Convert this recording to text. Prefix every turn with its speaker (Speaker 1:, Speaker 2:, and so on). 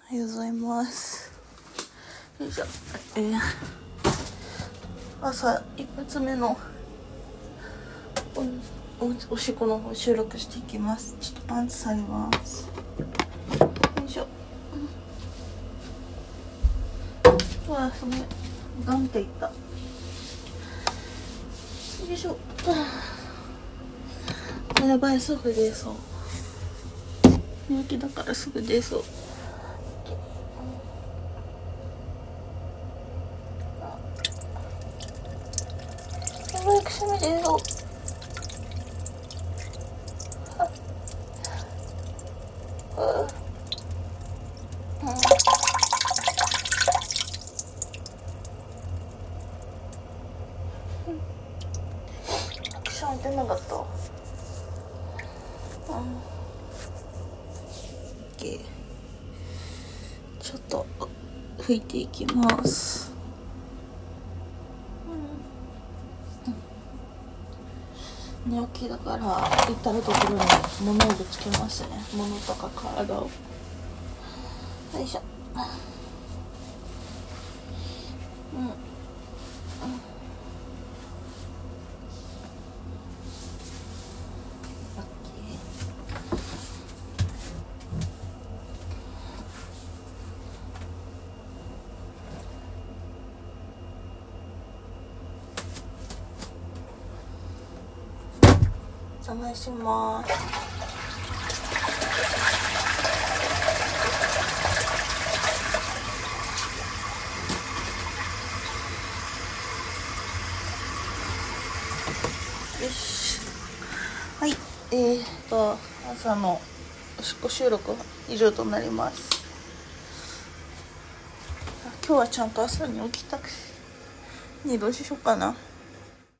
Speaker 1: おはようございます。よいしょ。朝一発目のおしっこの方収録していきます。ちょっとパンツ下げます。よいしょ。うわ、すごいガンっていった。よいしょ。やばい、すぐ出そう。寝起きだからすぐ出そう。やばい、くしゃみ出そう。くしゃみ出なかった。ちょっと拭いていきます。寝起きだから至るところに物をぶつけますね。物とか体を。よいしょ。お邪魔します。よし。はい。朝のおしっこ収録は以上となります。今日はちゃんと朝に起きたくし、どうしようかな。